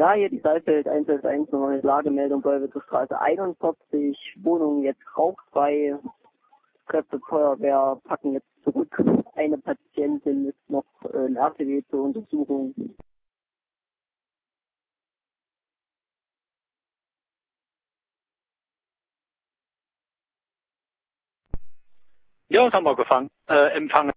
Ja, hier die Saalfeld 111, neue Lagemeldung, Beuwitterstraße 41, Wohnung jetzt rauchfrei, Kräfte Feuerwehr packen jetzt zurück. Eine Patientin ist noch in RTW zur Untersuchung. Ja, das haben wir empfangen.